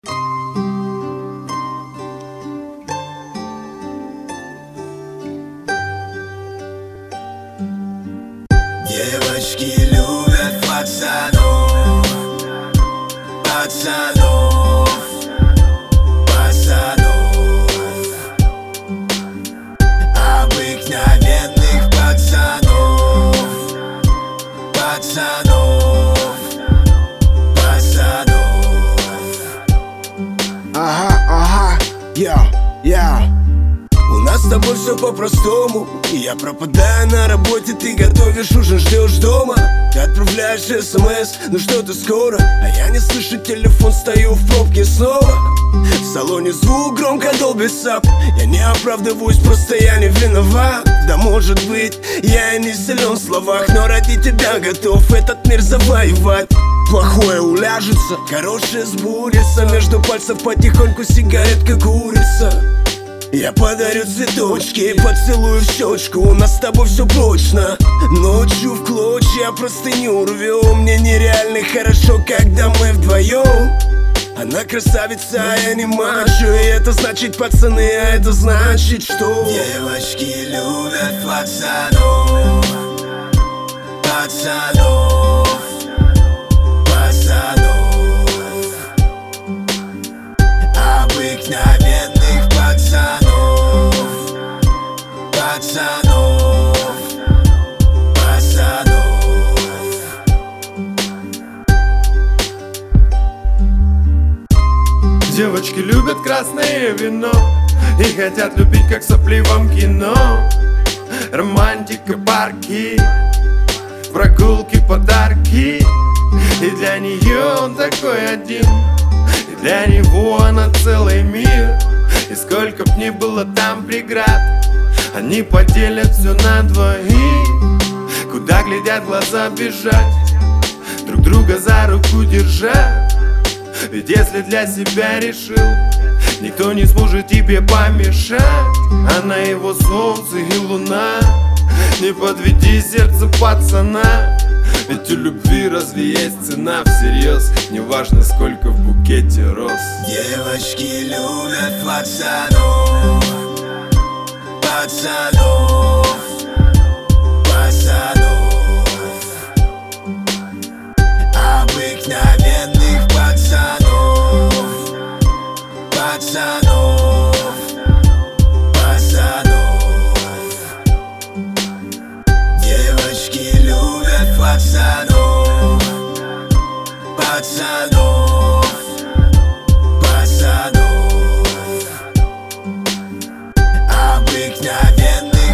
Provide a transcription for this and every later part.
Девочки любят пацанов, пацанов, пацанов, обыкновенных пацанов, пацанов, пацанов. Ага, я. У нас с тобой все по-простому. И я пропадаю на работе, ты готовишь ужин, ждешь дома. Ты отправляешь смс, ну что ты скоро? А я не слышу телефон, стою в пробке снова. В салоне звук громко долбится. Я не оправдываюсь, просто я не виноват. Да может быть, я и не силен в словах, но ради тебя готов этот мир завоевать. Плохое уляжется, хорошее сбудется. Между пальцев потихоньку сигаретка курица. Я подарю цветочки, поцелую в щечку. У нас с тобой все прочно. Ночью в клочья простыню рвем. Мне нереально хорошо, когда мы вдвоем. Она красавица, а я не мачо. И это значит пацаны, а это значит что? Девочки любят пацанов, пацанов, пацанов, обыкновенных пацанов, пацанов, пацанов. Девочки любят красное вино и хотят любить, как в сопливом кино. Романтика, парки, прогулки, подарки. И для нее он такой один, и для него она целый мир. И сколько б ни было там преград, они поделят все на двоих. Куда глядят глаза бежать, друг друга за руку держать. Ведь если для себя решил, никто не сможет тебе помешать. Она его солнце и луна. Не подведи сердце пацана, ведь у любви разве есть цена всерьез? Неважно, сколько в букете роз. Девочки любят пацанов, пацанов, пацанов, обыкновенных пацанов, пацанов, пацанов. Девочки любят пацанов, пацанов, пацанов, обыкновенных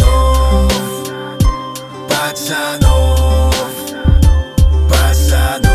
пацанов, пацанов, пацанов.